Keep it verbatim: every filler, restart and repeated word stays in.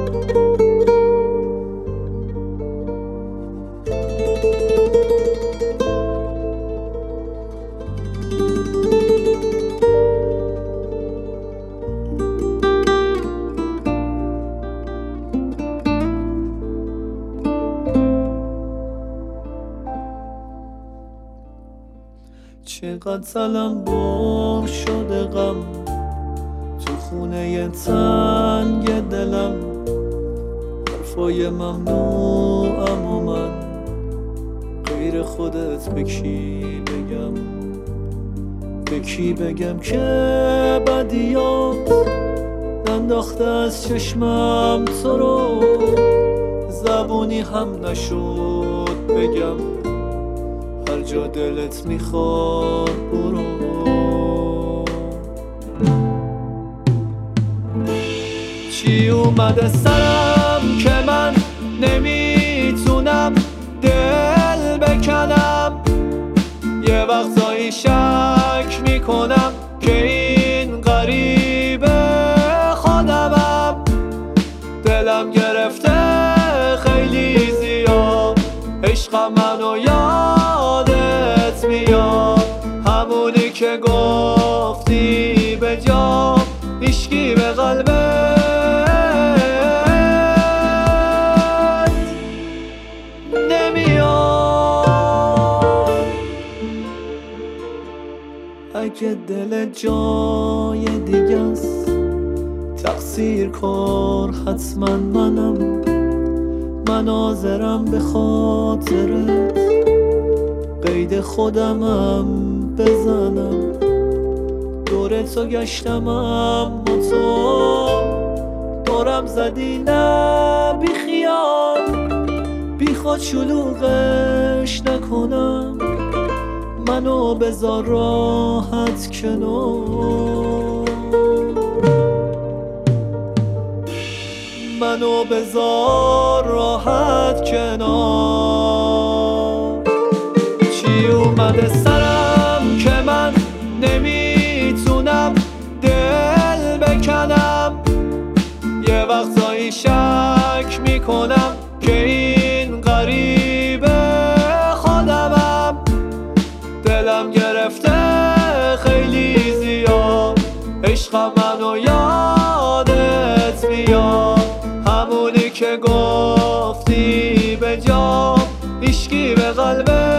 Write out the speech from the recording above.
چقدر سلام بار شده غم تو خونه تنگ دلم، حرفای ممنوعم و من غیر خودت به کی بگم، به کی بگم که بدیات ننداخته از چشمم تو رو، زبونی هم نشد بگم هر جا دلت میخواد برو. چی اومده سرم که من نمیتونم دل بکنم، یه وقتایی شک میکنم که این غریبه خودمم، دلم گرفته خیلی زیاد عشقم منو یادت میاد، همونی که گفتی به جا هیچکی به قلبت نمیاد. اگه دل جای دیگه است تقصیر کار حتما منم، من حاضرم به خاطرت قید خودمم بزنم، دور تو گشتم اما تو دورم زدی نه بی خیال، بی خود شلوغش نکنم، منو بذار راحت کنار، منو بذار راحت کنار. چی اومده سرم که من نمیتونم دل بکنم، یه وقتایی شک میکنم که این غریبه خودمم، دلم گرفته خیلی زیاد عشقم منو یادت میاد، همونی که گفتی به جا هیچکی به قلبت